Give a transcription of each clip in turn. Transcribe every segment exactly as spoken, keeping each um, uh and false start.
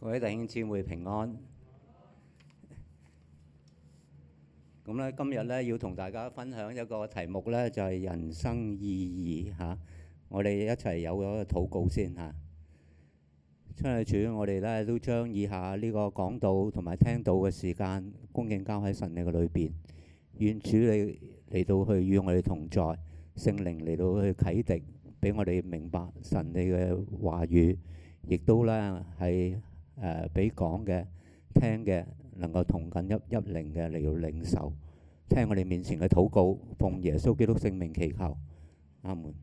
各位弟兄姊妹平安。咁咧，今日咧要同大家分享一個題目咧，就係人生意義嚇。我哋一齊有個禱告先嚇。親愛主，我哋咧都將以下呢個講道同埋聽道嘅時間恭敬交喺神你嘅裏邊。願主你嚟到去與我哋同在，聖靈嚟到去啟迪，俾我哋明白神你嘅話語，亦都咧係誒俾講嘅聽嘅能夠同緊一一靈嘅嚟到領受，聽我哋面前嘅禱告，奉耶穌基督聖名祈求，阿門。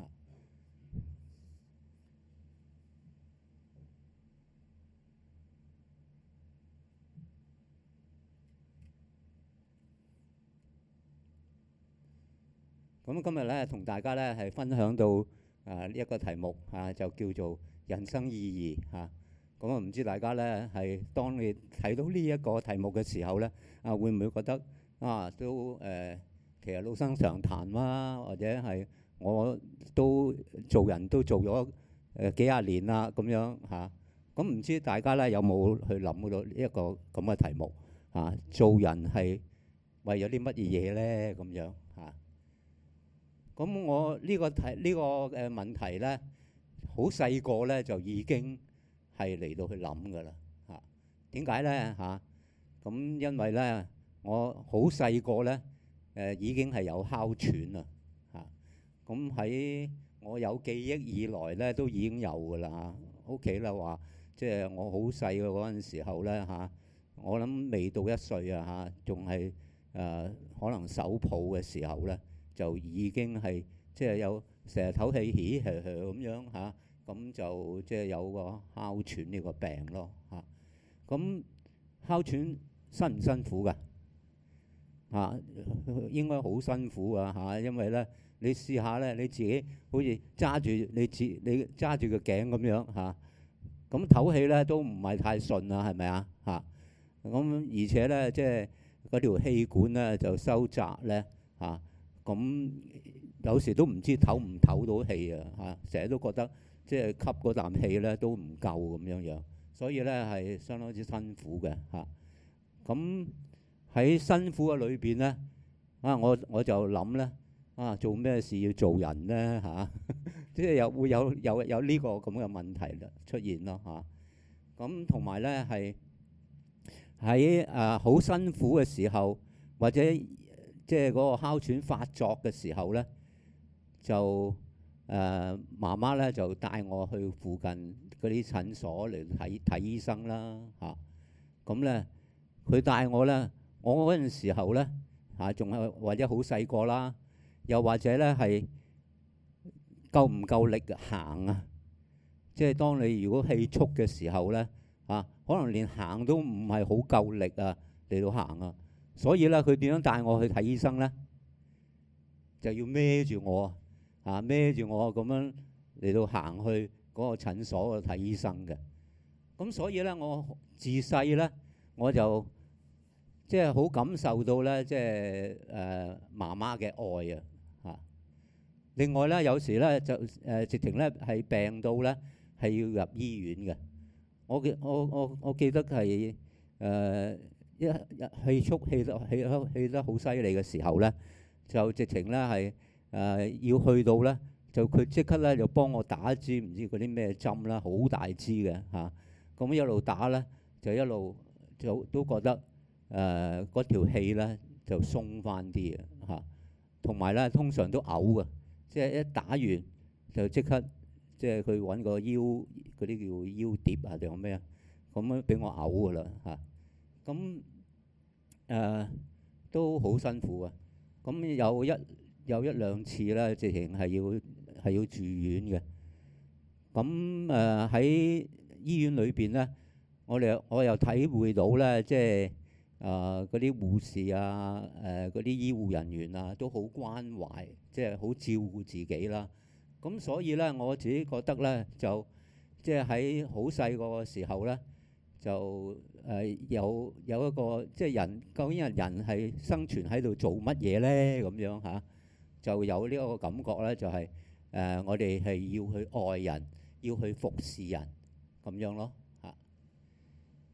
咁今日咧同大家咧係分享到啊呢一個題目啊，就叫做人生意義嚇。咁啊唔知大家咧係當你睇到呢一個題目嘅時候咧，啊會唔會覺得啊都誒、呃、其實老生常談啦，或者係我都做人都做咗誒幾廿年啦咁樣嚇。咁、啊、唔知大家咧有冇去諗到呢一個咁嘅題目啊？做人係為咗啲乜嘢嘢咧咁樣嚇？咁我呢個題呢個誒問題咧，好細個咧就已經係嚟到去諗㗎啦嚇。點解咧嚇？咁因為咧我好細個咧誒已經係有哮喘啦嚇。咁喺我有記憶以來咧都已經有㗎啦嚇。屋企咧話即係我好細嘅嗰陣時候咧嚇，我諗未到一歲啊嚇，仲係誒可能手抱嘅時候咧。就已經係即係有成日唞氣起起咁樣嚇，咁就即係有個哮喘呢個病咯嚇。咁哮喘辛唔辛苦㗎？嚇，應該好辛苦啊嚇，因為咧你試下咧，你自己好似揸住你自你揸住個頸咁樣嚇，咁唞氣咧都唔係太順啊，係咪啊嚇？咁而且咧即係嗰條氣管咧就收窄咧嚇。咁有時都唔知唞唔唞到氣啊嚇，成日都覺得即係吸嗰啖氣咧都唔夠咁樣樣，所以咧係相當之辛苦嘅嚇。咁喺辛苦嘅裏邊咧啊，我我就諗咧啊，做咩事要做人咧嚇？即係有會有有有呢個咁嘅問題出現咯嚇。咁同埋咧係喺誒好辛苦嘅時候或者。即係嗰個哮喘發作嘅時候咧，就誒、呃、媽媽咧就帶我去附近嗰啲診所嚟睇睇醫生啦嚇。咁咧佢帶我咧，我嗰陣時候咧嚇仲係或者好細個啦，又或者咧係夠唔夠力行啊？即係當你如果氣促嘅時候咧嚇、啊，可能連行都唔係好夠力啊嚟到行啊。所以咧，佢點樣帶我去睇醫生咧？就要孭住我啊，孭住我咁樣嚟到行去嗰個診所度睇醫生嘅。咁所以咧，我自細咧我就即係好感受到咧，即係誒媽媽嘅愛啊嚇。另外咧，有時咧就誒、呃、直情咧係病到咧係要入醫院嘅。我記我我我記得係誒。呃一一氣促氣得氣氣得好犀利嘅時候咧，就直情咧係誒要去到咧，就佢即刻咧就幫我打支唔知嗰啲咩針啦，好大支嘅嚇。咁、啊、一路打咧，就一路就都覺得誒嗰條氣咧就鬆翻啲嘅嚇。同埋咧，通常都嘔嘅，即係一打完就即刻即係佢揾個腰嗰啲叫腰碟啊定係咩啊，咁樣俾我嘔㗎啦嚇。咁誒、呃、都好辛苦啊！咁有一有一兩次咧，直情係要係要住院嘅。咁誒喺醫院裏邊咧，我哋我又體會到咧，即係誒嗰啲護士啊、誒嗰啲醫護人員啊，都好關懷，即係好照顧自己啦。咁所以咧，我自己覺得咧，就即係喺好細個嘅時候咧，就誒、呃、有有一個即係人究竟係人係生存喺度做乜嘢咧？咁樣嚇、啊、就有呢一個感覺咧，就係、是、誒、呃、我哋係要去愛人，要去服侍人咁樣咯嚇。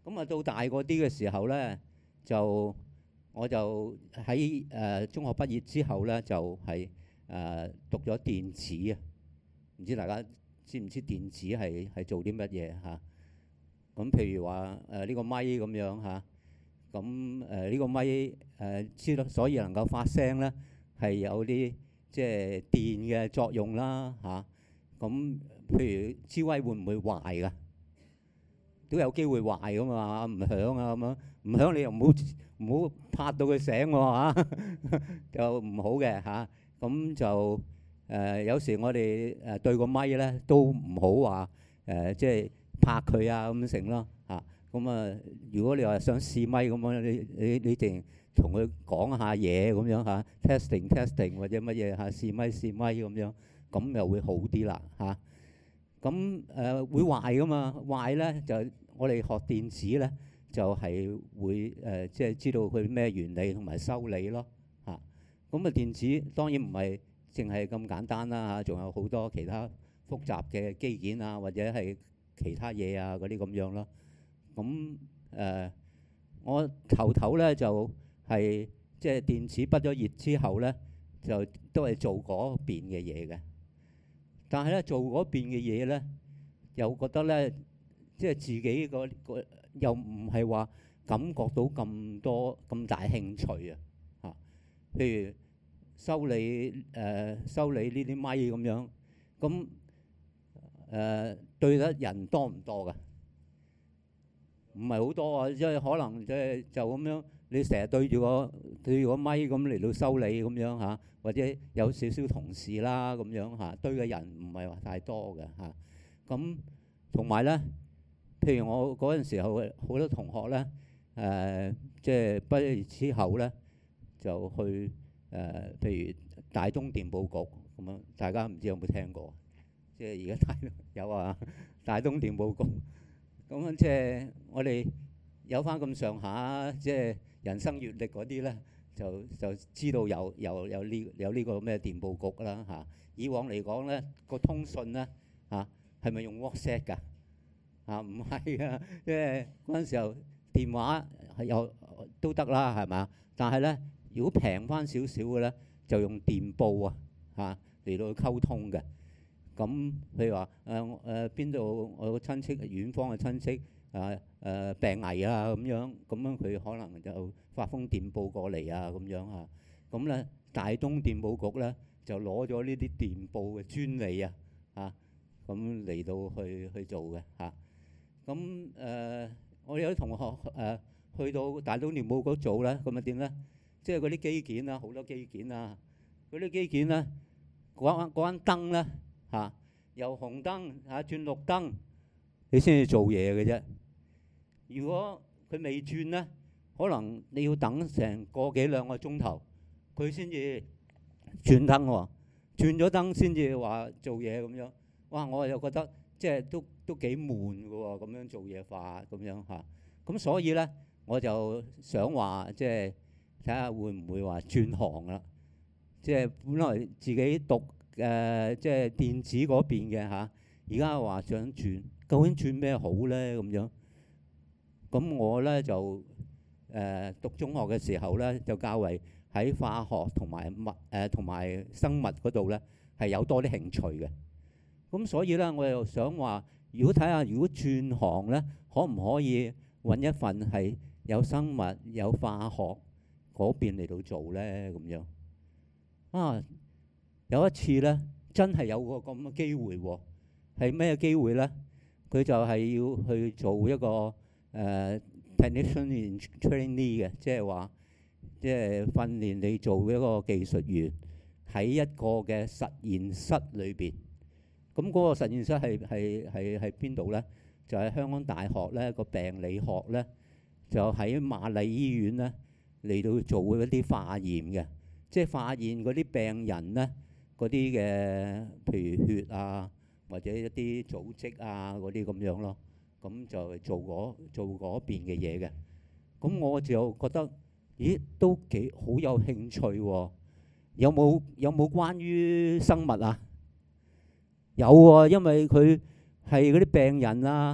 咁啊到大嗰啲嘅時候咧，就我就喺誒、呃、中學畢業之後咧，就係、是、誒、呃、讀咗電子啊。唔知大家知唔知電子係係做啲乜嘢嚇？咁譬如話誒呢個咪咁樣嚇，咁誒呢個咪誒知道，所以能夠發聲咧，係有啲即係電嘅作用啦嚇。咁譬如支威會唔會壞㗎？都有機會壞㗎嘛，唔響啊咁樣，唔響你又唔好唔好拍到佢醒喎嚇，就唔好嘅嚇。咁就誒有時我哋誒對個咪咧都唔好話誒即係拍佢啊咁成咯嚇。咁啊，如果你話想試咪咁樣，你你你淨同佢講下嘢咁樣嚇 ，testing testing 或者乜嘢嚇，試咪試咪咁樣，咁又會好啲啦嚇。咁誒會壞噶嘛？壞咧就我哋學電子咧，就係會誒即係知道佢咩原理同埋修理咯嚇。咁啊電子當然唔係淨係咁簡單啦嚇，仲有好多其他複雜嘅機件啊，或者係其他嘢啊嗰啲咁樣咯。咁誒我頭頭咧就係即係電子畢咗業之後咧，就都係做嗰邊嘅嘢嘅。但係咧做嗰邊嘅嘢咧，又覺得咧，即係自己個個又唔係話感覺到咁多咁大興趣啊嚇。譬如修理誒修理呢啲咪咁樣，咁誒對得人多唔多㗎？唔係好多啊，即係可能即係就咁樣，你成日對住個對住個咪咁嚟到修理咁樣嚇。或者有少少同事啦咁樣嚇，對嘅人唔係話太多嘅嚇。咁同埋咧，譬如我嗰陣時候好多同學咧，誒即係畢業之後咧，就去誒、呃、譬如大東電報局咁樣，大家唔知有冇聽過？即係而家大有啊，大東電報局咁樣，即係我哋有翻咁上下，即係人生閲歷嗰啲咧。就就知道有有有呢有呢個咩電報局啦嚇。以往嚟講咧，個通訊咧嚇係咪用 WhatsApp 㗎？嚇唔係啊，因為嗰陣時候電話係有都得啦，係嘛？但係咧，如果平翻少少嘅咧，就用電報啊嚇嚟到溝通嘅。咁譬如話誒誒邊度我個親戚遠方嘅親戚啊誒、呃、病危啊咁樣，咁樣佢可能就發封電報過嚟啊咁樣嚇。咁咧大東電報局咧就攞咗呢啲電報嘅專利啊嚇，咁嚟到去去做嘅嚇。咁誒、呃、我有啲同學誒、呃、去到大東電報局做咧，咁啊點咧？即係嗰啲機件啊，好多機件啊，嗰啲機件咧嗰嗰間燈咧嚇，由紅燈嚇轉綠燈，你先至做嘢嘅啫。如果佢未轉咧，可能你要等成個幾兩個鐘頭，佢先至轉燈喎。轉咗燈先至話做嘢咁樣。哇！我又覺得即係都都幾悶㗎喎，咁樣做嘢法咁樣嚇。咁所以咧，我就想話即係睇下會唔會話轉行啦。即係本來自己讀誒即係電子嗰邊嘅嚇，而家話想轉，究竟轉咩好咧咁樣？咁我咧就誒、呃、讀中學嘅時候咧，就較為喺化學同埋物誒同埋生物嗰度咧係有多啲興趣嘅。咁所以咧，我又想話，如果睇下如果轉行咧，可唔可以揾一份係有生物有化學嗰邊嚟到做咧咁樣？啊，有一次咧，真係有個咁嘅機會喎。係咩機會咧？佢就係要去做一個誒 technician in trainee 嘅，即係話即係訓練你做一個技術員喺一個嘅實驗室裏邊。咁嗰個實驗室係係係係邊度咧？就係香港大學咧個病理學咧，就喺瑪麗醫院咧嚟到做一啲化驗嘅，即係化驗嗰啲病人咧嗰啲嘅，譬如血啊或者一啲組織啊嗰啲咁樣咯。咁就做嗰做嗰邊嘅嘢嘅。咁我就覺得，咦，都幾好有興趣喎。有冇有冇關於生物啊？有喎，因為佢係嗰啲病人啊，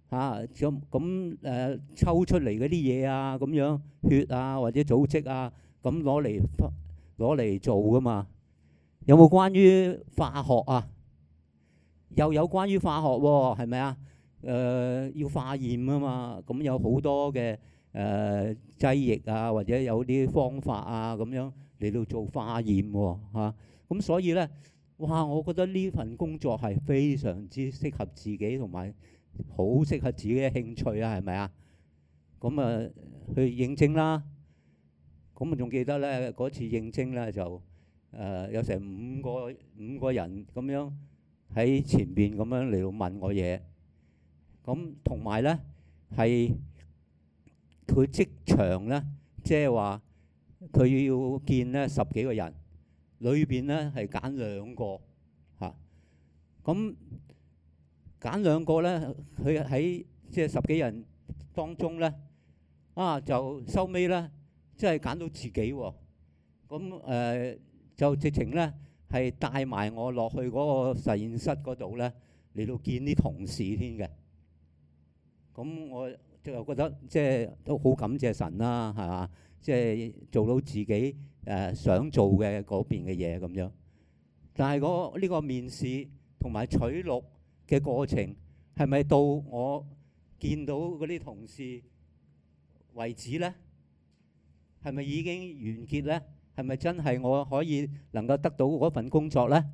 嚇咁咁誒抽出嚟嗰啲嘢啊，咁樣血啊或者組織啊，咁攞嚟攞嚟做噶嘛？有冇關於化學啊？又有關於化學喎，係咪啊？誒要化驗啊嘛，咁有好多嘅誒劑液啊，或者有啲方法啊，咁樣嚟到做化驗喎嚇。咁所以咧，哇！我覺得呢份工作係非常之適合自己，同埋好適合自己嘅興趣啊，係咪啊？咁啊去應徵啦。咁啊仲記得咧嗰次應徵咧就誒有成五個五個人咁樣喺前邊咁樣嚟到問我嘢。咁同埋咧係佢職場咧，即係話佢要見咧十幾個人，裏邊咧係揀兩個嚇。咁揀兩個咧，佢喺即係十幾人當中咧，啊就收尾咧，即係揀到自己喎。咁誒就直情咧係帶埋我落去嗰個實驗室嗰度咧，嚟到見啲同事添嘅。咁我就覺得即係都好感謝神啦，係嘛？即係做到自己誒想做嘅嗰邊嘅嘢咁樣。但係嗰呢個面試同埋取錄嘅過程係咪到我見到嗰啲同事為止咧？係咪已經完結咧？係咪真係我可以能夠得到嗰份工作咧？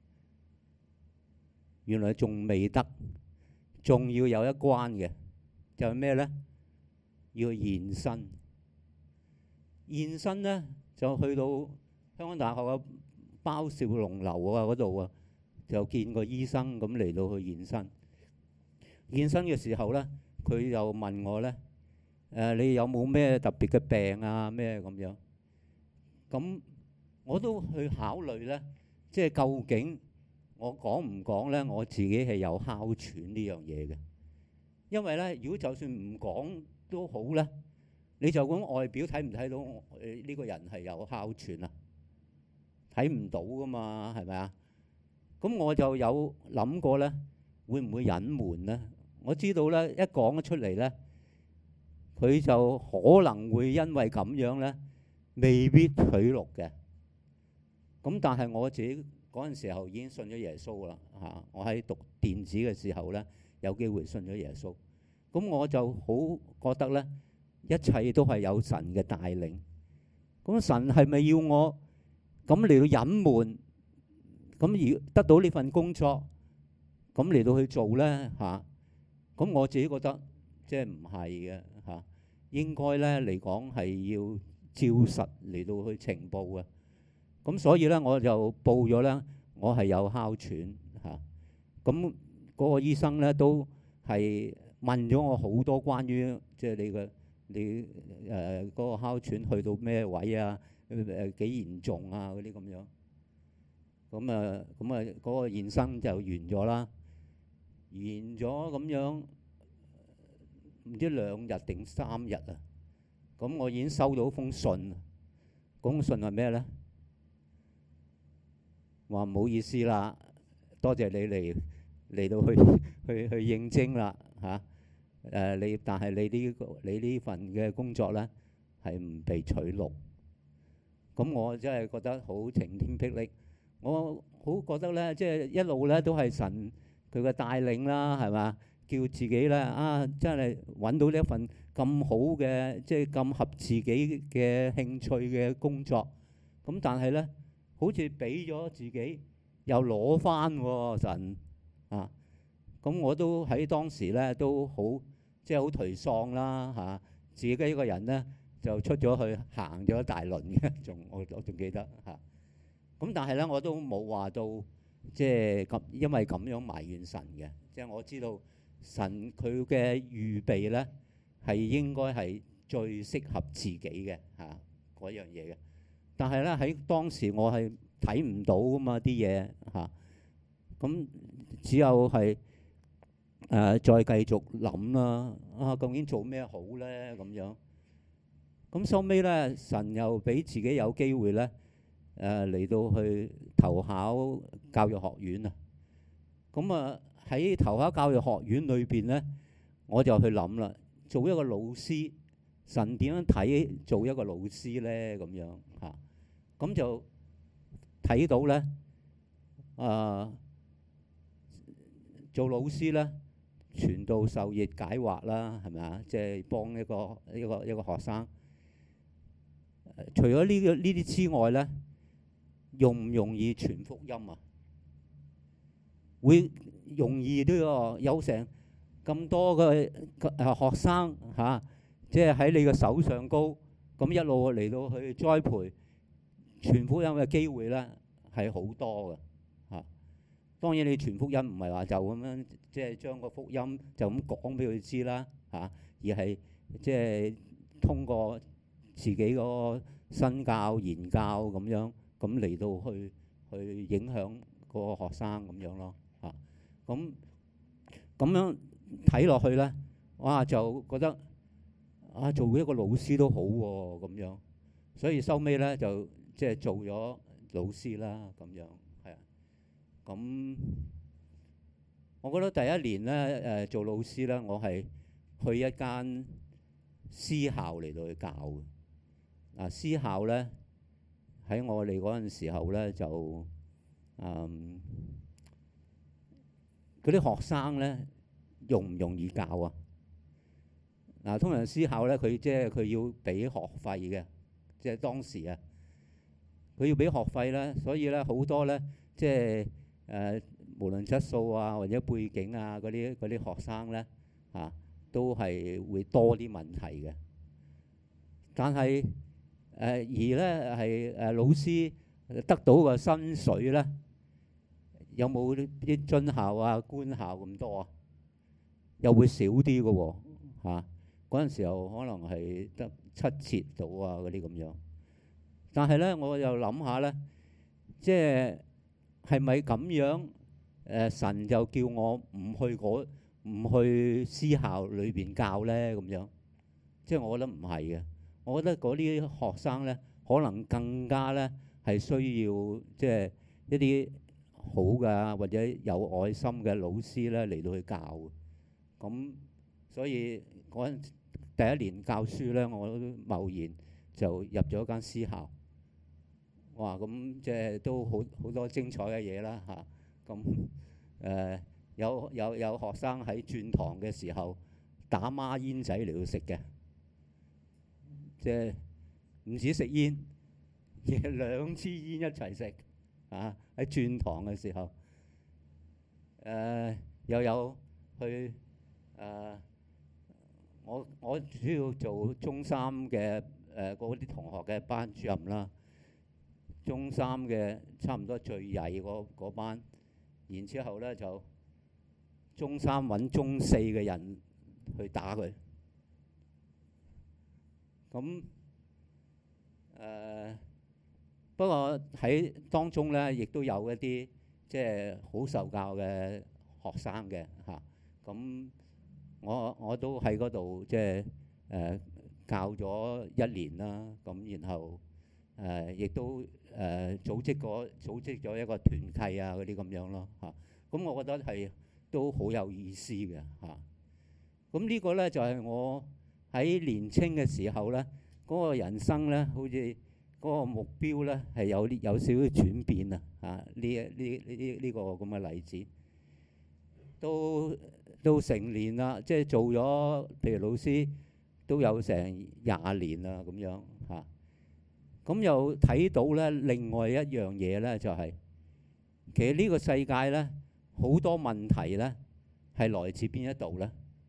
原來仲未得，仲要有一關嘅，就係咩咧？要現身。現身咧就去到香港大學嘅包兆龍樓啊嗰度啊，就見個醫生咁嚟到去現身。現身嘅時候咧，佢又問我咧：誒你有冇咩特別嘅病啊？咩咁樣？咁我都去考慮咧，即係究竟我講唔講咧？我自己係有哮喘呢樣嘢嘅。因為咧，如果就算唔講都好咧，你就咁外表睇唔睇到誒呢個人係有哮喘啊？睇唔到噶嘛，係咪啊？咁我就有諗過咧，會唔會隱瞞咧？我知道咧，一講咗出嚟咧，佢就可能會因為咁樣咧，未必取錄嘅。咁但係我自己嗰陣時候已經信咗耶穌啦嚇。我喺讀電子嘅時候咧，有機會信咗耶穌。咁我就好覺得咧，一切都係有神嘅帶領。咁神係咪要我咁嚟到隱瞞，咁而得到呢份工作，咁嚟到去做咧嚇？咁我自己覺得即係唔係嘅嚇，應該咧嚟講係要照實嚟到去呈報嘅。咁所以咧我就報咗咧，我係有哮喘嚇。咁嗰個醫生咧都係問咗我好多關於即係你嘅你誒嗰個哮喘去到咩位啊？誒幾嚴重啊嗰啲咁樣。咁啊咁啊嗰個驗身就完咗啦。完咗咁樣，唔知兩日定三日啊。咁我已經收到封信，嗰封信係咩咧？話唔好意思啦，多謝你嚟嚟到去去去應徵啦嚇。誒你但係你呢個你呢份嘅工作咧係唔被取錄。咁我真係覺得好晴天霹靂。我好覺得咧，即係一路咧都係神佢嘅帶領啦，係嘛？叫自己咧啊，真係揾到呢一份咁好嘅，即係咁合自己嘅興趣嘅工作。咁但係咧，好似俾咗自己又攞翻喎神啊！咁我都喺當時咧都好即係好頹喪啦嚇，自己一個人咧就出咗去行咗一大輪嘅，仲我我仲記得嚇。咁但係咧我都冇話到即係咁，因為咁樣埋怨神嘅，即係我知道神佢嘅預備咧係應該係最適合自己嘅嚇嗰樣嘢嘅。但係咧喺當時我係睇唔到噶嘛啲嘢嚇，咁只有係誒再繼續諗啦。啊，究竟做咩好咧咁樣？咁收尾咧，神又俾自己有機會咧。誒嚟到去投考教育學院啊！咁啊喺投考教育學院裏邊咧， 我就去諗啦，做一個老師，神點樣睇做一個老師咧？咁樣嚇，咁、啊、就睇到咧，啊，做老師咧，傳道授業解惑啦，係咪啊？即係幫一個一個一個學生。除咗呢個呢啲之外咧，容唔容易傳福音啊？會容易都要有成咁多嘅誒學生嚇，即係喺你嘅手上高，咁一路嚟到去栽培傳福音嘅機會咧，係好多嘅嚇。當然你傳福音唔係話就咁樣，即係將個福音就咁講俾佢知啦嚇，而係即係通過自己嗰個身教言教咁樣，咁嚟到去去影響個學生咁樣咯嚇。咁咁樣睇落去咧，哇就覺得啊做一個老師都好喎咁樣，所以收尾咧就即係做咗老師啦咁樣係啊。咁我覺得第一年咧誒做老師咧，我係去一間私校嚟到去教嘅。啊私校咧喺我哋嗰陣時候咧就嗯。嗰啲學生咧容唔容易教啊？嗱，通常私校咧，佢即係佢要俾學費嘅，即係當時啊，佢要俾學費咧，所以咧好多咧，即係誒無論質素啊或者背景啊嗰啲嗰啲學生咧啊，都係會多啲問題嘅。但係誒而咧係誒老師得到個薪水咧，有冇啲津校啊、官校咁多啊？又會少啲嘅喎嚇。嗰陣時候可能係得七折到啊嗰啲咁樣。但係咧，我又諗下咧，即係係咪咁樣？誒神就叫我唔去嗰唔去私校裏邊教咧咁樣。即係我覺得唔係嘅。我覺得嗰啲學生咧，可能更加咧係需要即係一啲好嘅或者有愛心嘅老師咧嚟到去教，咁所以嗰陣第一年教書咧，我都貿然就入咗間私校。哇！咁即係都好好多精彩嘅嘢啦嚇。咁誒有有有學生喺轉堂嘅時候打孖煙仔嚟到食嘅，即係唔止食煙，亦兩支煙一齊食。啊！喺轉堂嘅時候，誒、呃、又有去誒、呃，我我主要做中三嘅誒嗰啲同學嘅班主任啦。中三嘅差唔多最曳嗰嗰班，然之後咧就中三揾中四嘅人去打佢。咁誒。呃不過喺當中咧，亦都有一啲即係好受教嘅學生嘅嚇。咁、啊、我我都喺嗰度即係誒教咗一年啦。咁然後誒亦、呃、都誒、呃、組織過組織咗一個團契啊嗰啲咁樣咯嚇。咁、啊、我覺得係都好有意思嘅嚇。咁、啊、呢個咧就係、是、我喺年青嘅時候咧，嗰、那個人生咧好似〜嗰個目標咧係有啲有少少轉變啊！嚇呢一呢呢呢個咁嘅例子，都都成年啦，即係做咗譬如老師都有成廿年啦咁樣嚇。咁又睇到咧另外一樣嘢咧，就係其實呢個世界咧好多問題咧係來自邊一度咧？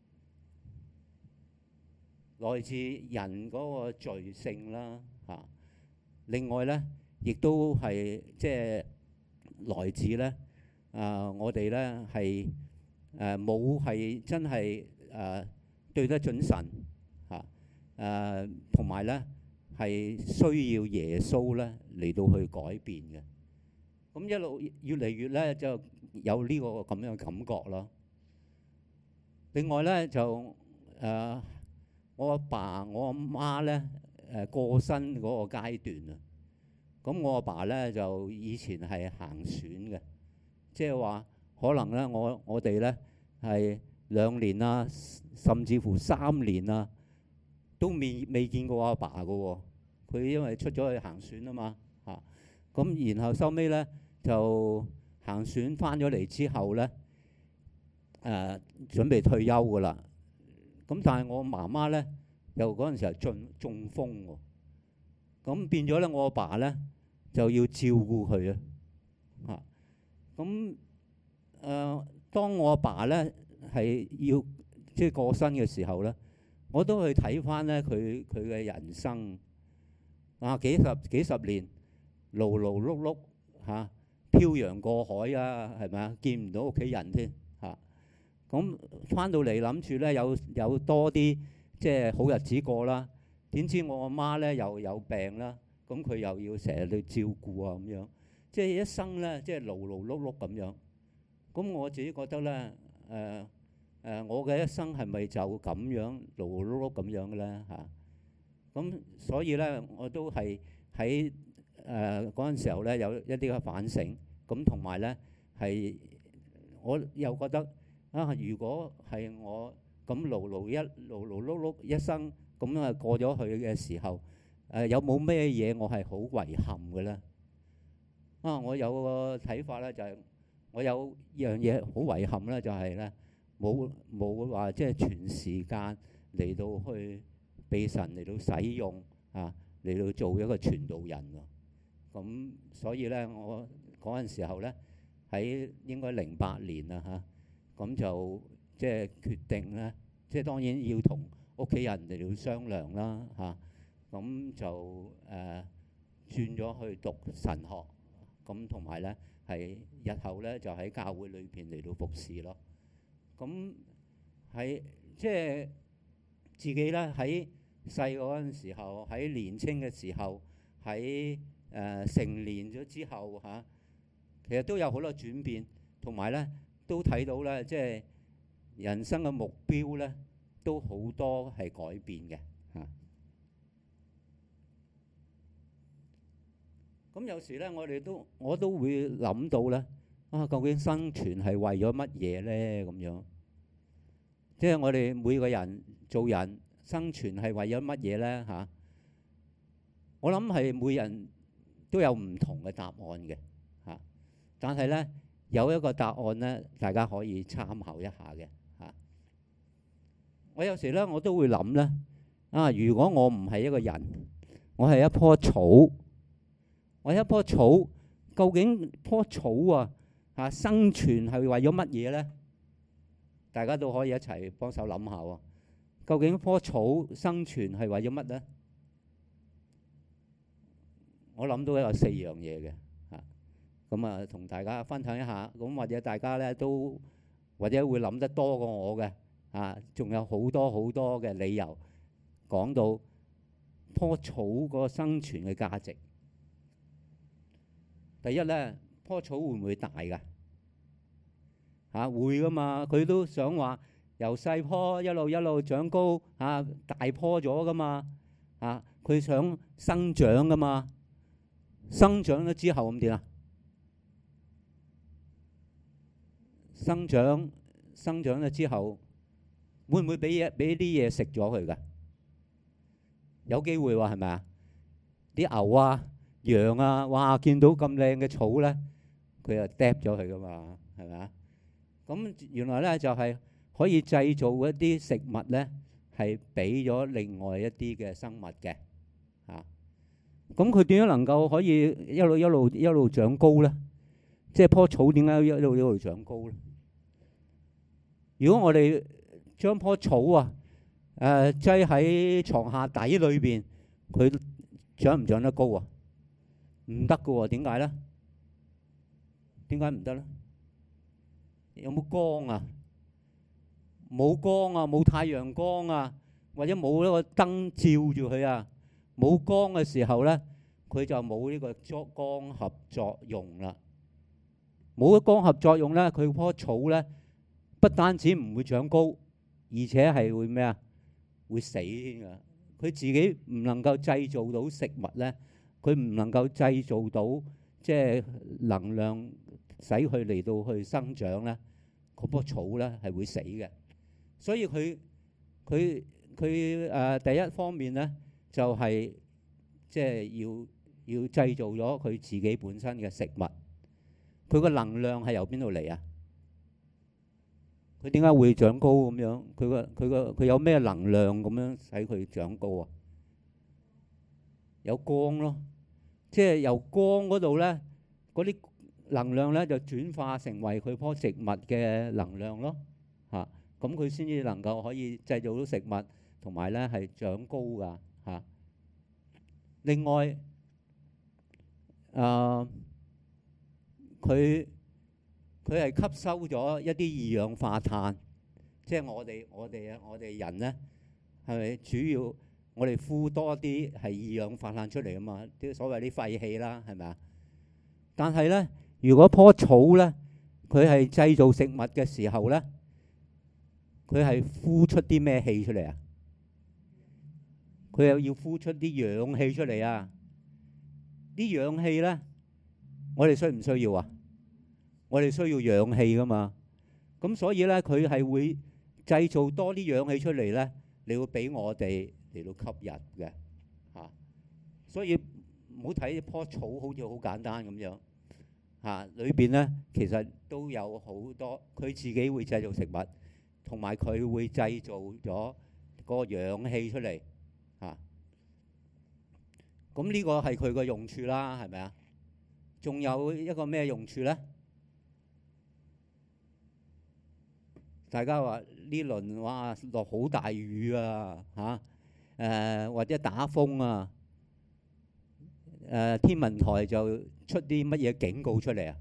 來自人嗰個罪性啦嚇。另外咧，亦都係即係來自咧啊！我哋咧係誒冇係真係誒對得準神嚇誒，同埋咧係需要耶穌咧嚟到去改變嘅。咁一路越嚟越咧就有呢個咁樣嘅感覺咯。另外咧就誒我阿爸我阿媽咧。誒過身嗰個階段啊，咁我阿爸咧就以前係行船嘅，即係話可能咧我我哋咧係兩年啊，甚至乎三年啊，都未未見過我阿爸嘅喎。佢因為出咗去行船啊嘛，嚇咁然後收尾咧就行船翻咗嚟之後咧，誒準備退休㗎啦。咁但係我媽媽咧又嗰陣時候中中風喎，咁變咗咧我阿爸咧就要照顧佢啊，嚇咁誒。當我阿爸咧係要即係過身嘅時候咧，我都去睇翻咧佢佢嘅人生啊，幾十幾十年勞勞碌碌嚇，漂洋過海啊，係咪啊？見唔到屋企人添嚇。咁翻到嚟諗住咧有有多啲即係好日子過啦。點知我阿媽咧又有病啦，咁佢又要成日去照顧啊咁樣，即係一生咧即係勞勞碌碌咁樣。咁我自己覺得咧，誒、呃、誒、呃，我嘅一生係咪就咁樣勞勞碌碌咁樣嘅咧嚇？咁、啊、所以咧，我都係喺誒嗰陣時候咧有一啲嘅反省。咁同埋咧係，我又覺得啊，如果係我咁勞勞一勞勞碌碌一生咁啊過咗去嘅時候，誒、呃、有冇咩嘢我係好遺憾嘅咧？啊，我有個睇法咧就係、是。我有樣嘢好遺憾咧，就係咧冇冇話即係全時間嚟到去被神嚟到使用啊，嚟到做一個傳道人喎。咁所以咧，我嗰陣時候咧喺應該零八年啊嚇，咁就即係決定咧，即係當然要同屋企人嚟到商量啦嚇。咁就誒轉咗去讀神學，咁同埋咧。係日後咧就喺教會裏邊嚟到服侍咯。咁喺即係自己咧喺細個嗰陣時候，喺年青嘅時候，喺誒、呃、成年咗之後嚇、啊，其實都有好多轉變，同埋咧都睇到咧，即係人生嘅目標咧都好多係改變嘅嚇。咁有時咧，我哋都我都會諗到咧，啊，究竟生存係為咗乜嘢咧？咁樣，即係我哋每個人做人生存係為咗乜嘢咧？嚇，我諗係每人都有唔同嘅答案嘅嚇，但係咧有一個答案咧，大家可以參考一下嘅嚇。我有時咧我都會諗咧，啊，如果我唔係一個人，我係一棵草。我一棵草，究竟棵草啊嚇生存係為咗乜嘢咧？大家都可以一齊幫手諗下喎。究竟棵草生存係為咗乜咧？我諗到有四樣嘢嘅嚇，咁啊同大家分享一下。咁或者大家咧都或者會諗得多過我嘅嚇，仲有好多好多嘅理由講到棵草個生存嘅價值。第一咧，棵草會唔會大㗎？嚇會㗎嘛，佢都想話由細棵一路一路長高嚇，大棵咗㗎嘛嚇，佢想生長㗎嘛，生長咗之後咁點啊？生長生長咗之後，會唔會俾嘢俾啲嘢食咗佢㗎？有機會喎，係咪啊？啲牛啊〜羊啊，哇！見到咁靚嘅草咧，佢就嗒咗佢噶嘛，係咪啊？咁原來咧就係可以製造一啲食物咧，係俾咗另外一啲嘅生物嘅嚇。咁佢點樣能夠可以一路一路一路長高咧？即係棵草點解一路一路長高咧？如果我哋將棵草啊誒擠喺牀下底裏邊，佢長唔長得高啊？唔得㗎喎，點解咧？點解唔得咧？有冇光啊？冇光啊，冇太陽光啊，或者冇一個燈照住佢啊，冇光嘅時候咧，佢就冇呢個光合作用啦。冇咗光合作用咧，佢棵草咧不單止唔會長高，而且係會咩啊？會死添㗎。佢自己唔能夠製造到食物咧。佢唔能夠製造到即係能量，使佢嚟到去生長咧，嗰棵草咧係會死嘅。 所以佢佢佢誒第一方面咧，就係即係要要製造咗佢自己本身嘅食物。佢個能量係由邊度嚟啊？佢點解會長高咁樣？佢個佢個佢有咩能量咁樣使佢長高啊？有光咯，即係由光嗰度咧，嗰啲能量咧就轉化成為佢棵植物嘅能量咯，嚇，咁佢先至能夠可以製造到食物，同埋咧係長高噶嚇。另外，誒佢佢係吸收咗一啲二氧化碳，即係我哋我哋啊我哋人咧係咪主要？我哋呼多啲係二氧化碳出嚟啊嘛，啲所謂啲廢氣啦，係咪啊？但係咧，如果棵草咧，佢係製造食物嘅時候咧，佢係呼出啲咩氣出嚟啊？佢又要呼出啲氧氣出嚟啊！啲氧氣咧，我哋需唔需要啊？我哋需要氧氣噶嘛，咁所以咧，佢係會製造多啲氧氣出嚟咧，你會俾我哋嚟到吸入嘅嚇，所以唔好睇棵草好似好簡單咁樣嚇，裏邊咧其實都有好多，佢自己會製造食物，同埋佢會製造咗個氧氣出嚟嚇。咁呢個係佢個用處啦，係咪啊？仲有一個咩用處咧？大家話呢輪哇落好大雨啊嚇！誒或者打風啊，誒天文台就出啲乜嘢警告出嚟啊？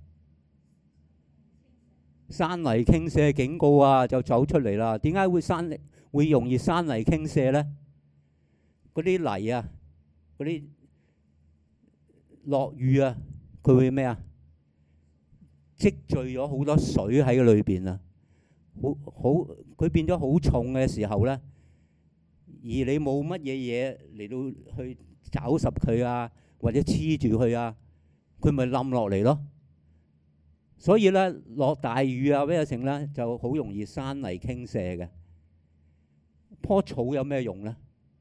山泥傾瀉警告啊，就走出嚟啦。點解會山泥會容易山泥傾瀉咧？嗰啲泥啊，嗰啲落雨啊，佢會咩啊？積聚咗好多水喺裏邊啊，好好佢變咗好重嘅時候咧。而你冇乜嘢嘢嚟到去找實佢啊，或者黐住佢啊，佢咪冧落嚟咯。所以咧，落大雨啊，咩成咧，就好容易山泥傾瀉嘅。棵草有咩用咧？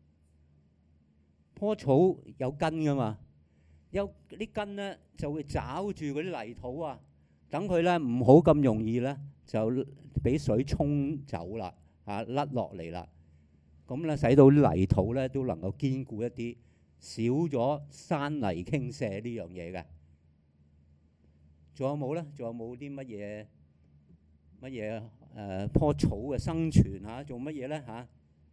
棵草有根噶嘛，有啲根咧就會找住嗰啲泥土啊，等佢咧唔好咁容易咧就俾水沖走啦，嚇甩落嚟啦。咁咧，使到啲泥土咧都能夠堅固一啲，少咗山泥傾瀉呢樣嘢嘅。仲有冇咧？仲有冇啲乜嘢乜嘢誒棵草嘅生存嚇？做乜嘢咧嚇？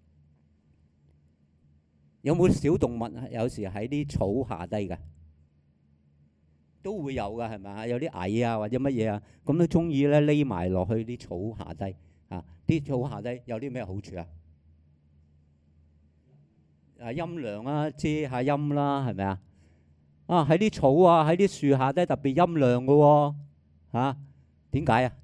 有冇小動物有時喺啲草下低嘅？都會有㗎，係咪啊？有啲蟻啊或者乜嘢啊，咁都中意咧匿埋落去啲草下低嚇。啲草下低有啲咩好處啊？啊陰涼啊，遮下陰啦，係咪啊？啊喺啲草啊，喺啲樹下低特別陰涼嘅喎，嚇點解啊？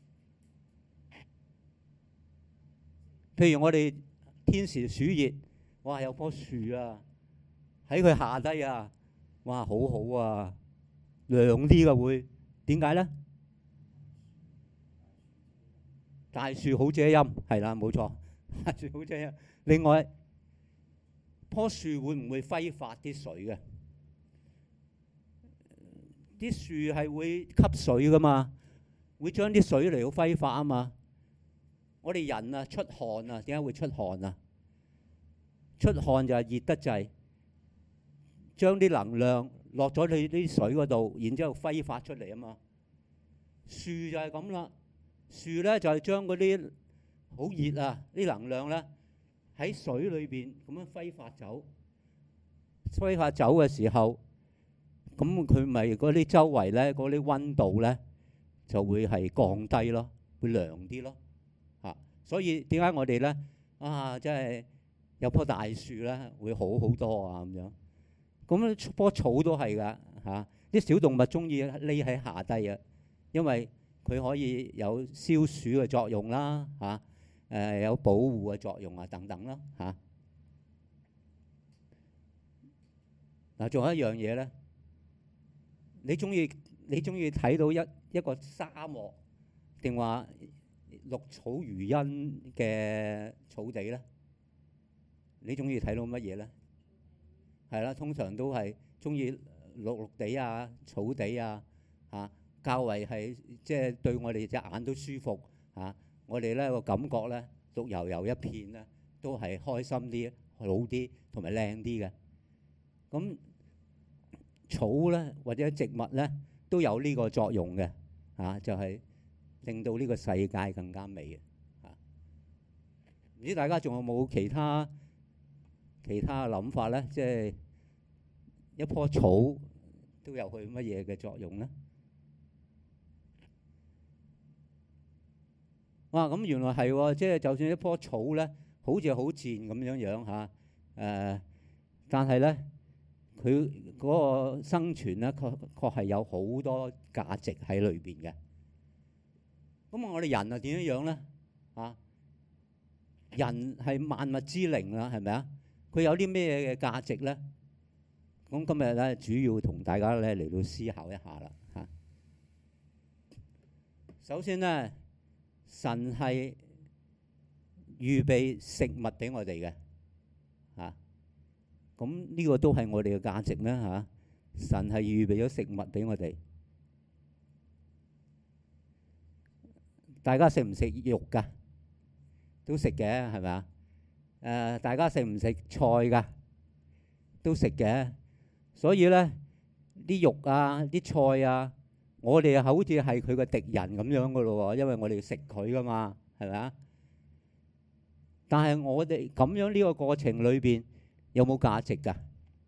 譬如我哋天時暑熱，哇有棵樹啊，喺佢下低啊，哇好好啊，涼啲嘅會，點解咧？大樹好遮陰，係啦，冇錯，大樹好遮陰。另外，棵樹會唔會揮發啲水嘅？啲樹係會吸水噶嘛，會將啲水嚟到揮發啊嘛。我哋人啊出汗啊，點解會出汗啊？出汗就係熱得滯，將啲能量落咗去啲水嗰度，然之後揮發出嚟啊嘛。樹就係咁啦，樹咧就係將嗰啲好熱啊啲能量咧，喺水裏邊咁樣揮發走，揮發走嘅時候，咁佢咪嗰啲周圍咧嗰啲溫度咧就會係降低咯，會涼啲咯嚇。所以點解我哋咧啊，真係有棵大樹咧會好好多啊咁樣。咁棵草都係㗎嚇，啲小動物中意匿喺下低啊，因為佢可以有消暑嘅作用啦嚇。誒、呃、有保護嘅作用啊，等等啦嚇。嗱、啊，仲有一樣嘢咧，你中意你中意睇到一一個沙漠，定話綠草如茵嘅草地咧？你中意睇到乜嘢咧？係啦，通常都係中意綠綠地啊、草地啊，嚇較為係即係對我哋隻眼都舒服嚇。我哋咧個感覺咧，綠油油一片咧，都係開心啲、好啲同埋靚啲嘅。咁草咧或者植物咧都有呢個作用嘅嚇，就係令到呢個世界更加美嘅嚇。唔知大家仲有冇其他其他嘅諗法咧？即係一棵草都有佢乜嘢嘅作用咧？哇！咁原來係喎，即係就算一棵草咧，好似好賤咁樣樣嚇，誒，但係咧佢嗰個生存咧，確確係有好多價值喺裏邊嘅。咁我哋人係點樣樣咧？啊，人係萬物之靈啦，係咪啊？佢有啲咩嘅價值咧？咁今日咧，主要同大家咧嚟到思考一下啦嚇。首先咧，神係預備食物俾我哋嘅嚇，咁呢個都係我哋嘅價值咩嚇？神係預備咗食物俾我哋。大家食唔食肉㗎？都食嘅係咪啊？誒，大家食唔食菜㗎？都食嘅。所以咧，啲肉啊、啲菜啊，我哋好似係佢嘅敵人咁樣噶咯喎，因為我哋食佢噶嘛，係咪啊？但係我哋咁樣呢個過程裏邊有冇價值㗎？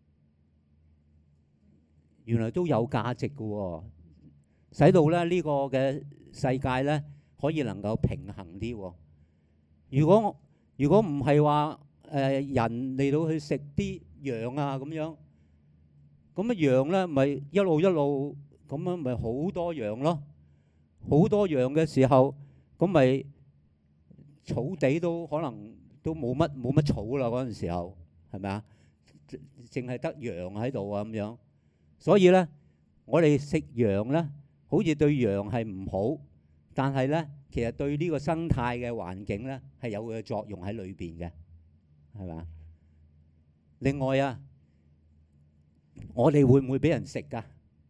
原來都有價值嘅喎，使到咧呢個嘅世界咧可以能夠平衡啲喎。如果如果唔係話誒人嚟到去食啲羊啊咁樣。咁啊羊咧，咪一路一路咁樣，咪好多羊咯。好多羊嘅時候，咁咪草地都可能都冇乜冇乜草啦。嗰陣時候係咪啊？淨係得羊喺度啊咁樣。所以咧，我哋食羊咧，好似對羊係唔好，但係咧，其實對呢個生態嘅環境咧係有佢嘅作用喺裏邊嘅，係咪啊？另外啊。我哋會唔會俾人食㗎？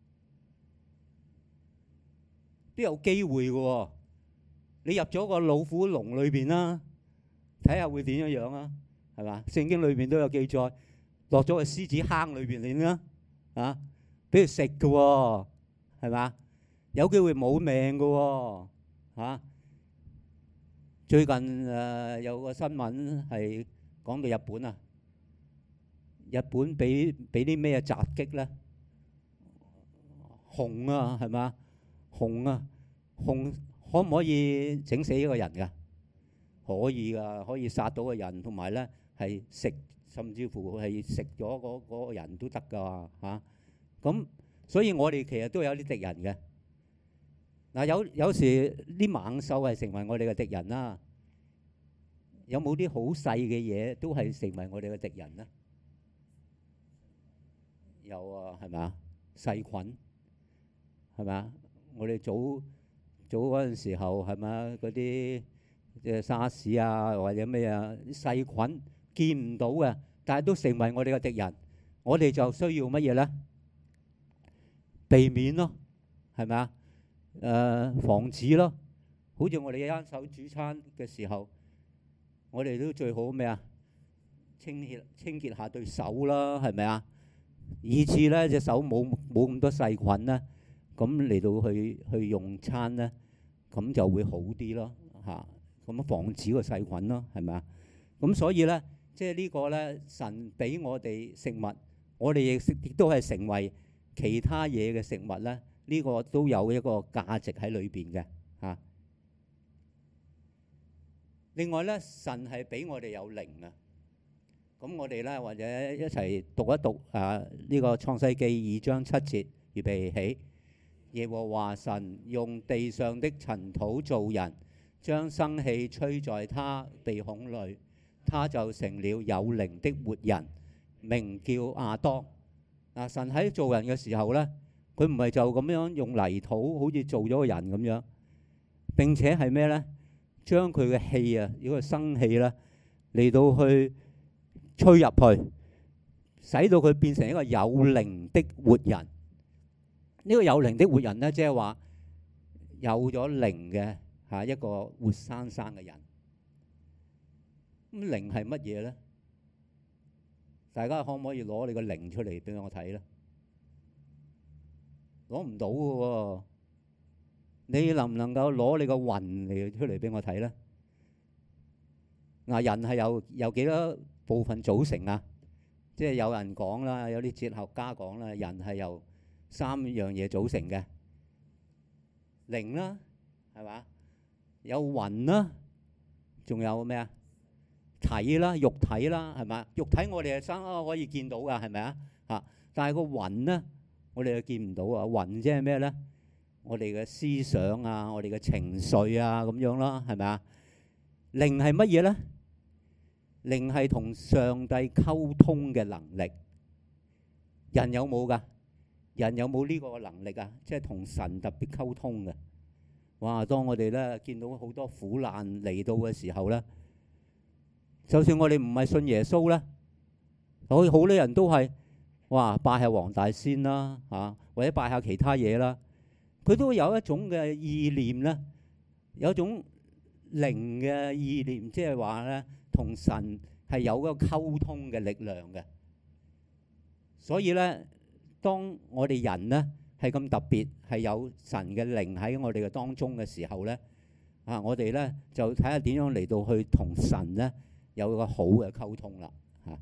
都有機會嘅喎。你入咗個老虎籠裏邊啦，睇下會點樣樣啊？係嘛？聖經裏邊都有記載，落咗個獅子坑裏邊點啦？啊，俾佢食嘅喎，係嘛？有機會冇命嘅喎，嚇！最近誒有個新聞係講到日本啊。日本俾俾啲咩襲擊咧？熊啊，係嘛？熊啊，熊可唔可以整死一個人㗎？可以㗎，可以殺到個人，同埋咧係食，甚至乎係食咗嗰嗰個人都得㗎嚇。咁所以我哋其實都有啲敵人嘅。嗱，有有時啲猛獸係成為我哋嘅敵人啦。有冇啲好細嘅嘢都係成為我哋嘅敵人咧？有啊，係咪啊？細菌係咪啊？我哋早早嗰陣時候係咪啊？嗰啲即係沙士啊，或者咩啊？啲細菌見唔到嘅，但係都成為我哋嘅敵人。我哋就需要乜嘢咧？避免咯，係咪啊？誒，防止咯。好似我哋一間手煮餐嘅時候，我哋都最好咩啊？清潔清潔下對手啦，係咪啊？以至咧隻手冇冇咁多細菌咧，咁嚟到去去用餐咧，咁就會好啲咯嚇。咁防止個細菌咯，係咪啊？咁所以咧，即係呢個咧，神俾我哋食物，我哋亦亦都係成為其他嘢嘅食物咧。呢個都有一個價值喺裏邊嘅嚇。另外咧，神係俾我哋有靈啊。咁我哋咧或者一齊讀一讀啊呢個創世記二章七節，預備起。耶和華神用地上的塵土造人，將生氣吹在他鼻孔裏，他就成了有靈的活人，名叫亞當。嗱，神喺造人嘅時候咧，佢唔係就咁樣用泥土好似做咗個人咁樣，並且係咩咧？ 將佢嘅氣啊，呢個生氣啦，嚟到去吹入去，使到佢變成一個有靈的活人。呢個有靈的活人咧，即係話有咗靈嘅嚇一個活生生嘅人。咁靈係乜嘢咧？大家可唔可以攞你個靈出嚟俾我睇咧？攞唔到嘅喎。你能唔能夠攞你個魂嚟出嚟俾我睇咧？嗱，人係由由幾多部分組成啊？即係有人講啦，有啲哲學家講啦，人係由三樣嘢組成嘅，靈啦，係嘛？有魂啦，仲有咩啊？體啦，肉體啦，係咪？肉體我哋係生可以見到㗎，係咪啊？嚇！但係個魂咧，我哋又見唔到啊。魂即係咩咧？我哋嘅思想啊，我哋嘅情緒啊，咁樣啦，係咪啊？靈係乜嘢咧？靈係同上帝溝通嘅能力。人有冇㗎？人有冇呢個能力啊？即係同神特別溝通嘅。哇！當我哋咧見到好多苦難嚟到嘅時候咧，就算我哋唔係信耶穌咧，好好多人都係哇拜下黃大仙啦嚇，或者拜下其他嘢啦。佢都有一種嘅意念咧，有一種靈嘅意念，即係話咧，同神係有嗰個溝通嘅力量嘅。所以咧，當我哋人咧係咁特別，係有神嘅靈喺我哋嘅當中嘅時候咧，啊，我哋咧就睇下點樣嚟到去同神咧有個好嘅溝通啦嚇。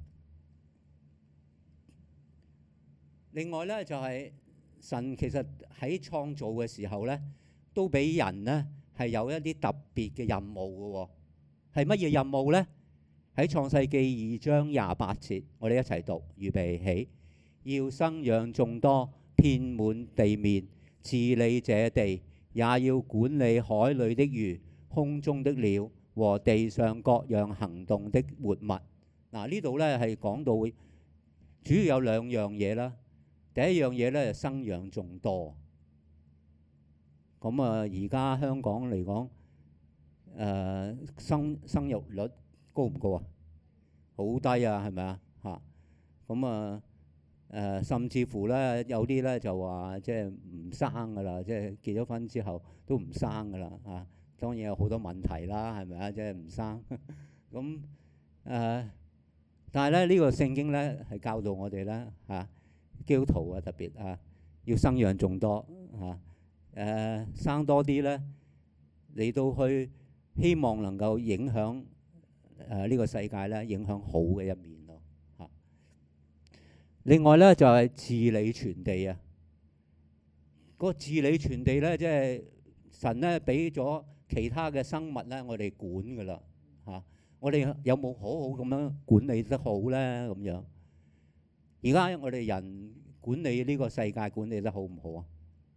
另外咧就係、是。神其實喺創造嘅時候咧，都俾人咧係有一啲特別嘅任務嘅喎。係乜嘢任務咧？喺創世記二章廿八節，我哋一齊讀，預備起。要生養眾多，遍滿地面，治理這地，也要管理海裏的魚、空中的鳥和地上各樣行動的活物。嗱，呢度咧係講到主要有兩樣嘢啦。第一樣嘢咧，生養眾多。咁啊，而家香港嚟講，誒生生育率高唔高啊？好低啊，係咪啊？嚇！咁啊誒，甚至乎咧，有啲咧就話即係唔生噶啦，即係結咗婚之後都唔生噶啦嚇。當然有好多問題啦，係咪啊？即係唔生。咁誒，但係咧呢個聖經咧係教導我哋咧嚇。基督徒啊，特別啊，要生養眾多嚇，誒生多啲咧，嚟到去希望能夠影響誒呢個世界咧，影響好嘅一面咯嚇。另外咧就係治理全地啊，個治理全地咧，即係神咧俾咗其他嘅生物咧，我哋管噶啦嚇。我哋有冇好好咁樣管理得好咧？咁樣？而家我哋人管理呢個世界管理得好唔好啊？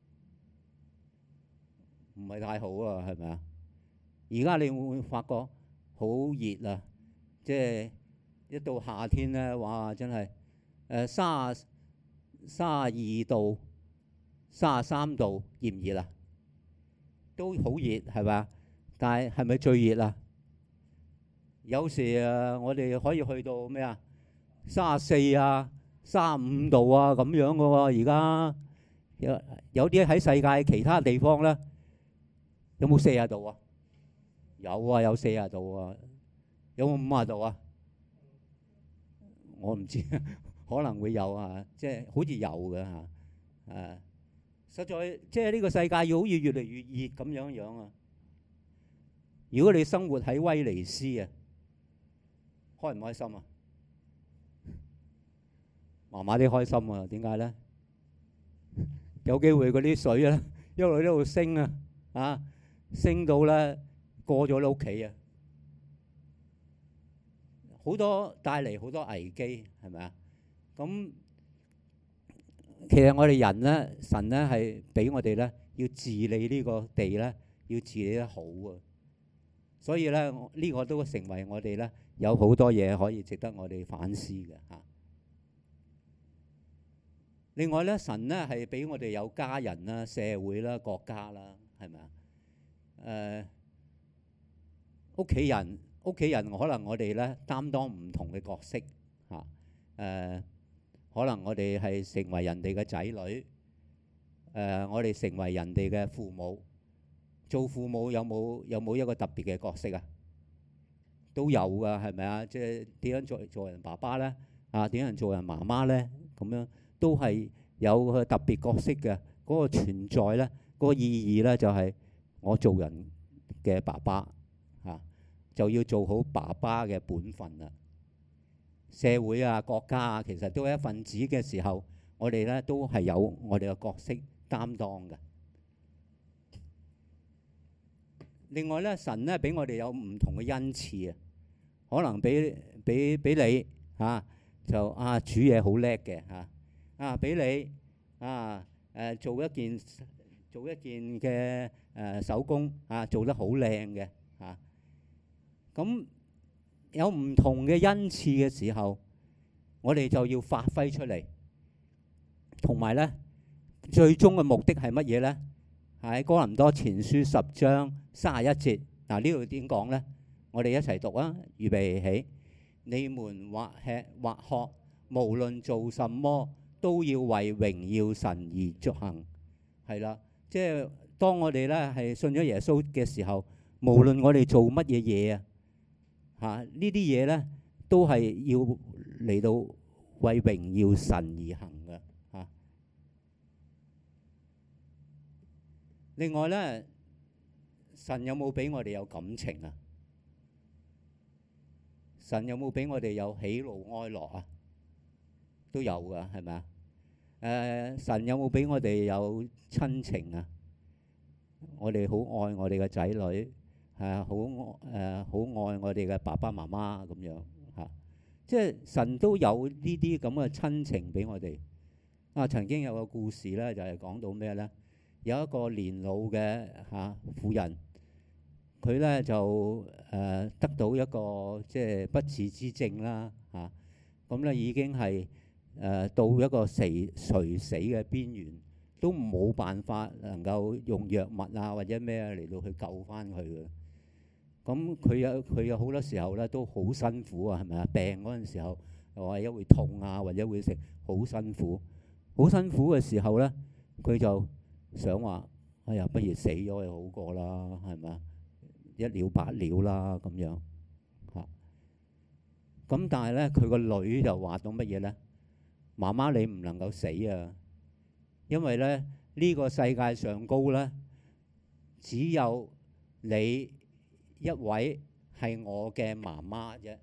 唔係太好啊，係咪啊？而家你會唔會發覺好熱啊？即係一到夏天咧，哇！真係誒三十三十二度、三十三度，熱唔熱啊？都好熱係咪啊？但係係咪最熱啊？有時誒，我哋可以去到咩啊？三十四啊！三五度啊，咁樣嘅喎。而家有有啲喺世界其他地方咧，有冇四十度啊？有啊，有四十度啊。有冇五十度啊？我唔知，可能會有啊。即係好似有嘅嚇。誒，實在即係呢個世界要好似越嚟越熱咁樣樣啊。如果你生活喺威尼斯啊，開唔開心啊？麻麻啲開心啊？點解咧？有機會嗰啲水啊，一路一路升啊，啊，升到咧過咗你屋企啊，好多帶嚟好多危機，係咪啊？咁其實我哋人咧，神咧係俾我哋咧要治理呢個地咧，要治理得好啊。所以咧，呢個都成為我哋咧有好多嘢可以值得我哋反思嘅嚇。另外咧，神咧係俾我哋有家人啦、社會啦、國家啦，係咪啊？誒， 屋企人，屋企人可能我哋咧擔當唔同嘅角色嚇。誒、呃，可能我哋係成為人哋嘅仔女，誒、呃，我哋成為人哋嘅父母。做父母有冇有冇一個特別嘅角色啊？都有㗎，係咪啊？即係點樣做做人爸爸咧？啊，點樣做人媽媽咧？咁樣都係有個特別角色嘅。嗰個存在咧，嗰個意義咧，就係我做人嘅爸爸嚇，就要做好爸爸嘅本分啦。社會啊、國家啊，其實都係一份子嘅時候，我哋咧都係有我哋嘅角色擔當嘅。另外咧，神咧俾我哋有唔同嘅恩賜啊，可能俾俾俾你嚇就啊煮嘢好叻嘅嚇啊，俾你啊誒做一件做一件嘅誒手工啊做得好靚嘅嚇。咁有唔同嘅恩賜嘅時候，我哋就要發揮出嚟，同埋咧最終嘅目的係乜嘢咧？喺哥林多前書十章三十一節，嗱呢度點講咧？我哋一齊讀啊！預備起，你們或吃或喝，無論做什麼，都要為榮耀神而作行。係啦，即係當我哋咧係信咗耶穌嘅時候，無論我哋做乜嘢嘢啊，嚇呢啲嘢咧都係要嚟到為榮耀神而行嘅。另外咧，神有冇俾我哋有感情啊？神有冇俾我哋有喜怒哀樂啊？都有噶，係咪啊？誒，神有冇俾我哋有親情啊？我哋好愛我哋嘅仔女，係好誒好愛我哋嘅爸爸媽媽咁樣嚇。即係神都有呢啲咁嘅親情俾我哋。啊，曾經有個故事咧，就係講到咩咧？有一個年老嘅嚇婦人，佢咧就誒得到一個即係不治之症啦嚇，咁咧已經係誒到一個死垂死嘅邊緣，都冇辦法能夠用藥物啊或者咩嚟到去救翻佢嘅。咁佢有佢有好多時候咧都好辛苦啊，係咪啊？病嗰陣時候又或者會痛啊，或者會食好辛苦，好辛苦嘅時候咧，佢就想話：哎呀，不如死咗就好過啦，係咪啊？一了百了啦咁樣嚇。咁但係咧，佢個女就話到乜嘢咧？媽媽，你唔能夠死啊！因為咧呢個世界上高咧，只有你一位係我嘅媽媽啫。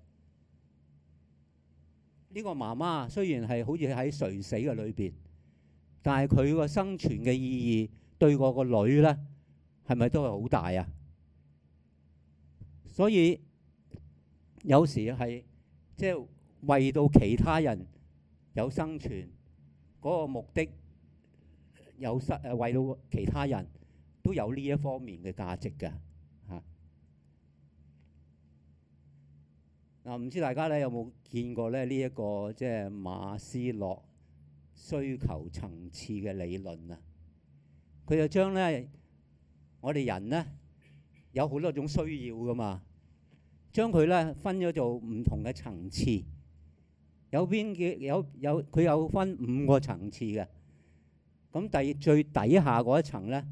呢個媽媽雖然係好似喺垂死嘅裏邊，但係佢個生存嘅意義對我個女咧，係咪都係好大啊？所以有時係即係為到其他人有生存嗰個目的，有失誒為到其他人都有呢一方面嘅價值㗎嚇。嗱，唔知大家咧有冇見過咧呢一個即係馬斯洛需求層次嘅理論啊？佢就將咧我哋人咧有好多種需要噶嘛，將佢咧分咗做唔同嘅層次。有邊嘅有有佢有分五個層次嘅。咁第最底下嗰一層咧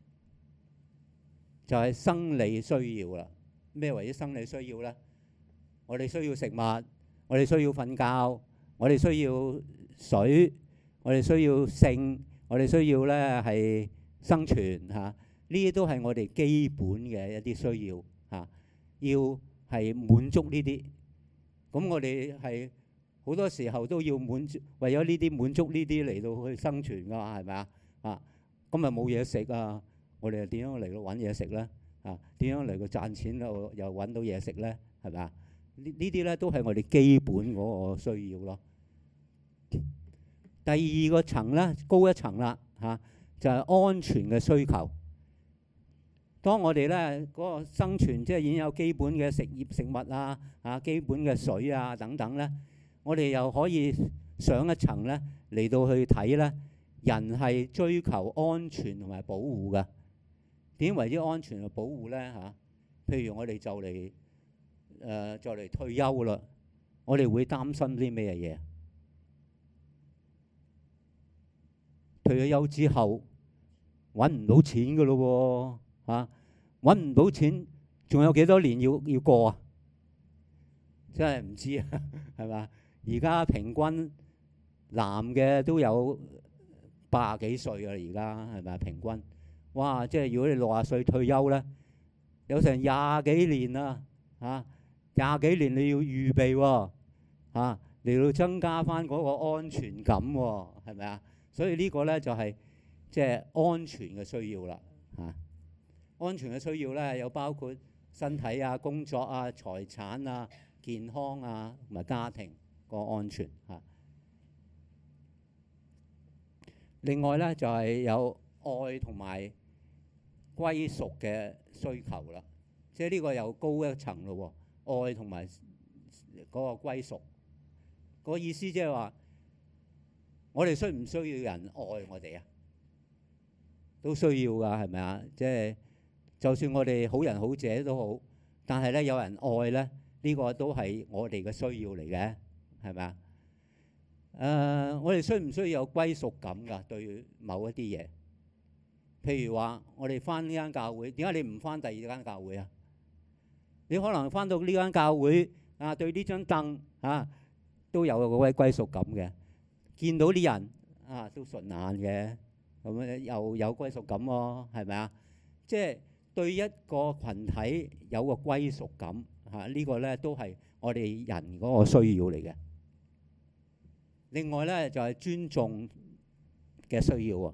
就係生理需要啦。咩為之生理需要咧？我哋需要食物，我哋需要瞓覺，我哋需要水，我哋需要性，我哋需要咧係生存嚇。呢啲都係我哋基本嘅一啲需要嚇，要係滿足呢啲。咁我哋係好多時候都要滿足，為咗呢啲滿足呢啲嚟到去生存㗎嘛，係咪啊？啊，咁咪冇嘢食啊！我哋又點樣嚟到揾嘢食咧？啊，點樣嚟到賺錢又又揾到嘢食咧？係咪啊？呢呢啲咧都係我哋基本嗰個需要咯。第二個層咧，高一層啦嚇，就係安全嘅需求。當我哋咧嗰個生存即係已經有基本嘅食業食物啊、啊基本嘅水啊等等咧，我哋又可以上一層咧嚟到去睇咧，人係追求安全同埋保護嘅。點為之安全同保護咧嚇？ 譬如我哋就嚟誒就嚟退休啦，我哋會擔心啲咩嘢？退咗休之後揾唔到錢㗎咯喎，嚇揾唔到錢，仲有幾多年要要過啊？真係唔知啊，係嘛？而家平均男嘅都有八十幾歲㗎啦，而家係咪平均？哇！即係如果你六十歲退休咧，有成廿幾年啦，嚇廿幾年你要預備喎，嚇嚟到增加翻嗰個安全感喎，係咪啊？所以呢個咧就係即係安全嘅需要啦，嚇安全嘅需要咧有包括身體啊、工作啊、財產啊、健康啊同埋家庭個安全嚇。另外咧就係有愛同埋歸屬嘅需求啦，即係呢個又高一層咯喎，愛同埋嗰個歸屬。個意思即係話，我哋需唔需要人愛我哋啊？都需要㗎，係咪啊？即係就算我哋好人好者都好，但係咧有人愛咧，呢個都係我哋嘅需要嚟嘅，係咪啊？誒，我哋需唔需要有歸屬感㗎？對某一啲嘢，譬如話我哋返呢間教會，點解你唔返第二間教會啊？你可能返到呢間教會啊，對呢張凳啊都有嗰位歸屬感嘅，見到啲人啊都順眼嘅，咁樣又有歸屬感喎，係咪啊？即係對一個羣體有個歸屬感嚇，呢個咧都係我哋人嗰個需要嚟嘅。另外咧就係尊重嘅需要喎。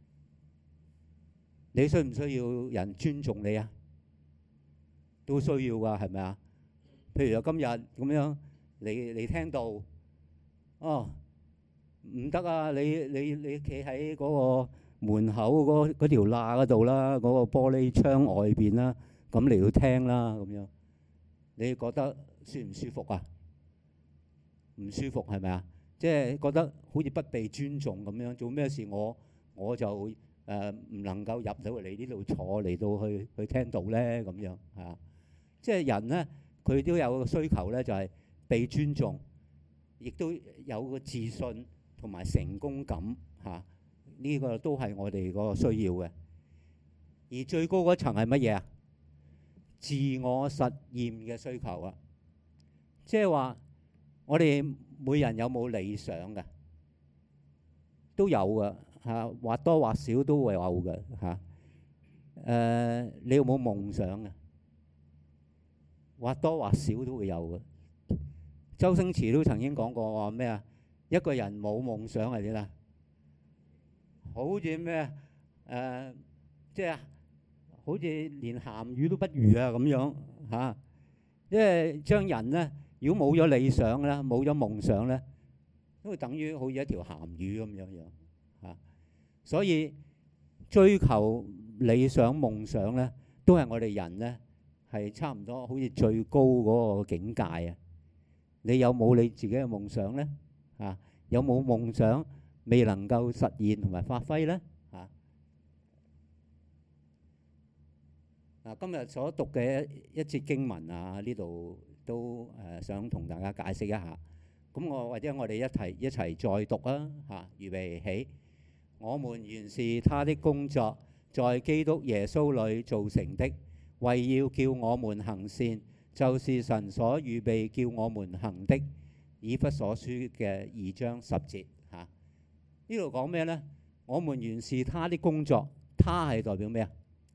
你需唔需要人尊重你啊？都需要㗎，係咪啊？譬如今日咁樣，你你聽到哦唔得啊！你你你企喺嗰個門口嗰嗰條罅嗰度啦，嗰個玻璃窗外邊啦，咁嚟到聽啦，咁樣你覺得舒唔舒服啊？唔舒服係咪啊？即係覺得好似不被尊重咁樣，做咩事我我就誒唔能夠入到嚟呢度坐嚟到去去聽到咧咁樣嚇。即係人咧，佢都有個需求咧，就係被尊重，亦都有個自信同埋成功感嚇。呢個都係我哋嗰個需要嘅。而最高嗰層係乜嘢啊？自我實驗嘅需求啊！即係話我哋每人有冇理想㗎？都有㗎嚇，或多或少都會有㗎嚇。誒，你有冇夢想啊？或多或少都會有嘅。周星馳都曾經講過話咩啊？一個人冇夢想係點啊？好似咩誒，即係好似連鹹魚都不如啊咁樣嚇。因為將人咧，如果冇咗理想咧，冇咗夢想咧，都會等於好似一條鹹魚咁樣樣嚇。所以追求理想夢想咧，都係我哋人咧係差唔多好似最高嗰個境界啊！你有冇你自己嘅夢想咧？嚇，有冇夢想未能夠實現同埋發揮咧？嚇！嗱，今日所讀嘅一節經文啊，呢度都誒想同大家解釋一下。咁我或者我哋一齊一齊再讀啊！嚇，預備起。我們原是他的工作，在基督耶穌裏造成的，為要叫我們行善，就是神所預備叫我們行的。以弗所書嘅二章十節嚇。呢度講咩呢？我們原是他的工作，他係代表咩啊？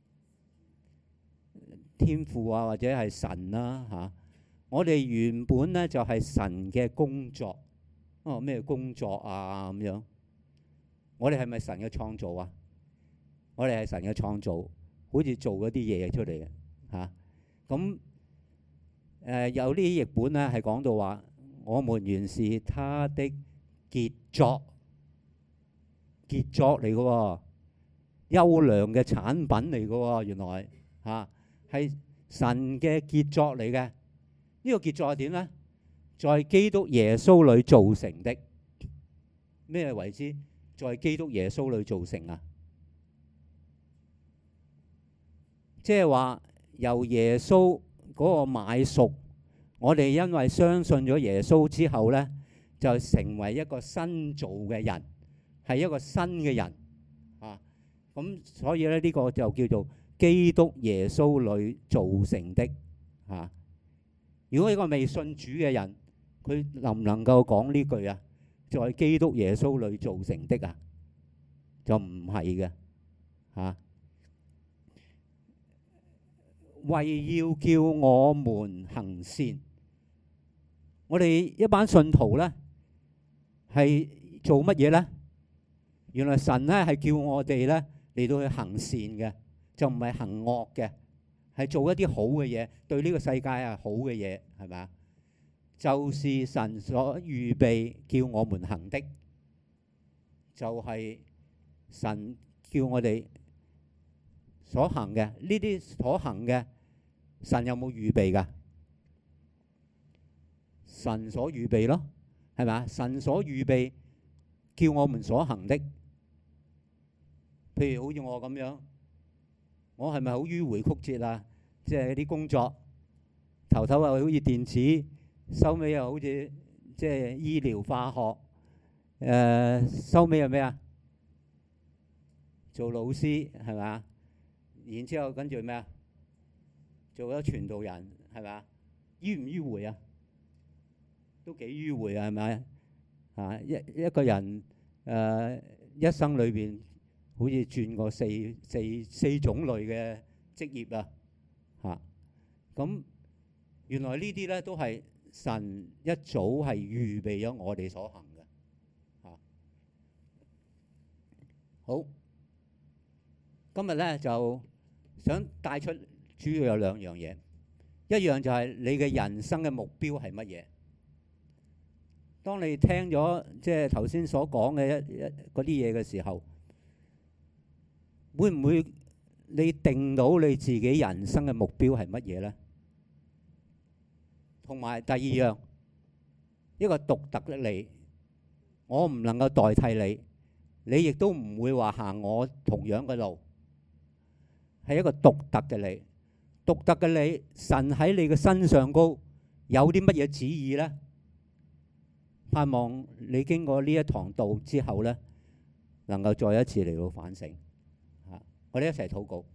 天父啊，或者係神啦嚇。我哋原本呢就係神嘅工作。哦，咩工作啊咁樣？我哋係咪神嘅創造啊？我哋係神嘅創造，好似做嗰啲嘢出嚟嘅嚇。咁誒有啲譯本咧係講到話，我們原是他的傑作，傑作嚟嘅喎，優良嘅產品嚟嘅喎，原來嚇係神嘅傑作嚟嘅。呢個傑作係點咧？在基督耶穌裏造成的。咩為之？在基督耶穌裏造成啊！即係話由耶穌嗰個買贖，我哋因為相信咗耶穌之後呢，就成為一個新造嘅人，係一個新嘅人啊。咁所以咧，呢個就叫做基督耶穌裏造成的啊。如果一個未信主嘅人，佢能唔能夠講呢句啊？在基督耶穌裏造成的啊，就唔係嘅嚇。為要叫我們行善，我哋一班信徒呢係做乜嘢呢？原來神呢係叫我哋呢嚟到去行善嘅，就唔係行惡嘅，係做一啲好嘅嘢，對呢個世界係好嘅嘢，係咪啊？就是神所預備叫我們行的，就係神叫我哋所行嘅。呢啲所行嘅，神有冇預備㗎？神所預備咯，係咪啊？神所預備叫我們所行的，譬如好似我咁樣，我係咪好迂迴曲折啊？即係啲工作頭頭啊，好似電子，收尾又好似即係醫療化學，誒收尾係咩啊？做老師係咪啊？然之後跟住咩啊？做咗傳道人係咪啊？迂唔迂迴啊？都幾迂迴啊，係咪啊？一一個人誒一生裏邊好似轉過四四四種類嘅職業啊，嚇！咁原來呢啲咧都係神一早係預備咗我哋所行嘅，嚇。好，今日咧就想帶出主要有兩樣嘢，一樣就係你嘅人生嘅目標係乜嘢？當你聽咗即係頭先所講嘅一一嗰啲嘢嘅時候，會唔會你定到你自己人生嘅目標係乜嘢呢？同埋第二樣，一個獨特嘅你，我唔能夠代替你，你亦都唔會話行我同樣嘅路，係一個獨特嘅你，獨特嘅你，神喺你嘅身上高有啲乜嘢旨意呢？盼望你經過呢一堂道之後呢，能夠再一次嚟到反省。嚇，我哋一齊禱告。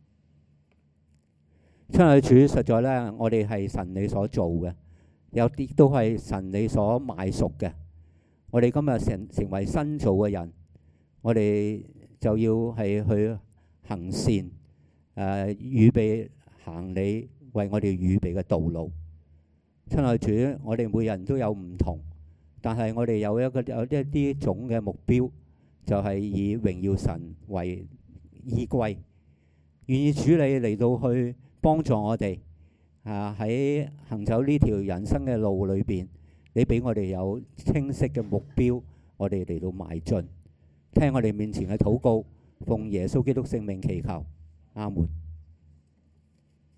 親愛主，實在呢，我哋係神你所做嘅，有啲都係神你所買贖嘅。我哋今日成成為新造嘅人，我哋就要係去行善，誒、呃、預備行你為我哋預備嘅道路。親愛主，我哋每人都有唔同。但係我哋有一個有一啲總嘅目標，就係以榮耀神為依歸，願意主你嚟到去幫助我哋啊！喺行走呢條人生嘅路裏邊，你俾我哋有清晰嘅目標，我哋嚟到邁進。聽我哋面前嘅禱告，奉耶穌基督聖名祈求，阿門。